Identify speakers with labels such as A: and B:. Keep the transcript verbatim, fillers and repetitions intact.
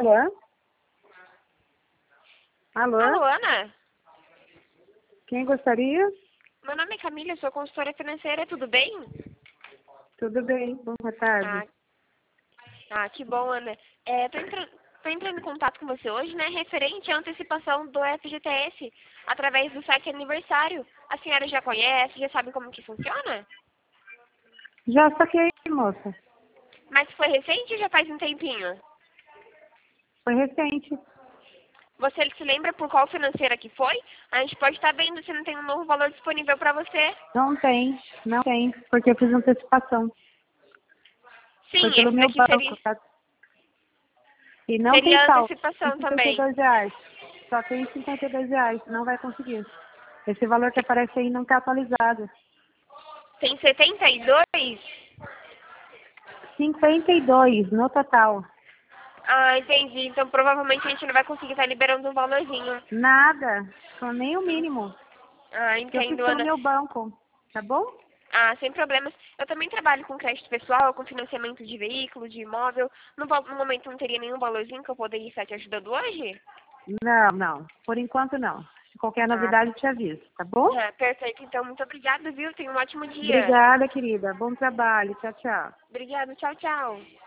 A: Alô? Alô?
B: Alô, Ana?
A: Quem gostaria?
B: Meu nome é Camila, sou consultora financeira, tudo bem?
A: Tudo bem, boa tarde.
B: Ah, ah que bom, Ana. É, tô, entra... tô entrando em contato com você hoje, né, referente à antecipação do F G T S, através do site aniversário. A senhora já conhece, já sabe como que funciona?
A: Já saquei, moça.
B: Mas foi recente ou já faz um tempinho?
A: Foi recente.
B: Você se lembra por qual financeira que foi? A gente pode estar vendo se não tem um novo valor disponível para você.
A: Não tem, não tem, porque eu fiz antecipação. Foi
B: Sim,
A: pelo
B: esse
A: meu
B: daqui seria,
A: banco, tá? E não tem
B: seria
A: saldo. Tem
B: antecipação
A: cinquenta e
B: também.
A: dois reais. Só tem cinquenta e dois reais, não vai conseguir. Esse valor que aparece aí não está atualizado.
B: Tem setenta e dois?
A: cinquenta e dois no total.
B: Ah, entendi. Então provavelmente a gente não vai conseguir estar liberando um valorzinho.
A: Nada, só nem o mínimo.
B: Ah,
A: Que eu fiz
B: entendo,
A: pelo
B: Ana.
A: meu banco, tá bom?
B: Ah, sem problemas. Eu também trabalho com crédito pessoal, com financiamento de veículo, de imóvel. No, val- no momento não teria nenhum valorzinho que eu poderia estar te ajudando hoje?
A: Não, não. Por enquanto não. Se qualquer
B: Ah,
A: novidade eu te aviso, tá bom?
B: é, perfeito. Então, muito obrigada, viu? Tenha um ótimo dia.
A: Obrigada, querida. Bom trabalho. Tchau, tchau.
B: Obrigada. Tchau, tchau.